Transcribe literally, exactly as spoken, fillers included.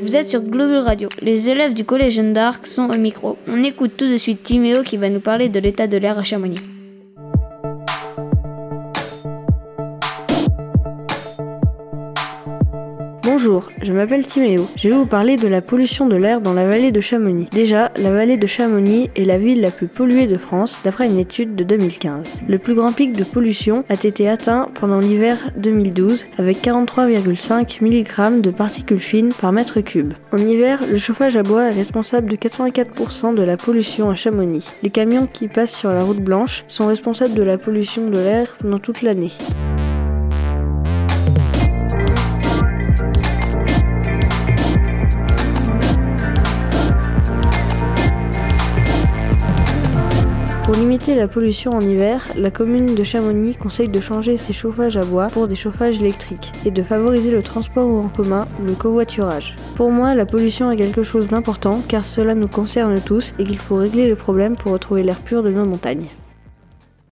Vous êtes sur Globule Radio. Les élèves du collège Jeanne d'Arc sont au micro. On écoute tout de suite Timéo qui va nous parler de l'état de l'air à Chamonix. Bonjour, je m'appelle Timéo. Je vais vous parler de la pollution de l'air dans la vallée de Chamonix. Déjà, la vallée de Chamonix est la ville la plus polluée de France d'après une étude de deux mille quinze. Le plus grand pic de pollution a été atteint pendant l'hiver deux mille douze avec quarante-trois virgule cinq milligrammes de particules fines par mètre cube. En hiver, le chauffage à bois est responsable de quatre-vingt-quatre pour cent de la pollution à Chamonix. Les camions qui passent sur la route blanche sont responsables de la pollution de l'air pendant toute l'année. Pour limiter la pollution en hiver, la commune de Chamonix conseille de changer ses chauffages à bois pour des chauffages électriques et de favoriser le transport en commun ou le covoiturage. Pour moi, la pollution est quelque chose d'important car cela nous concerne tous et qu'il faut régler le problème pour retrouver l'air pur de nos montagnes.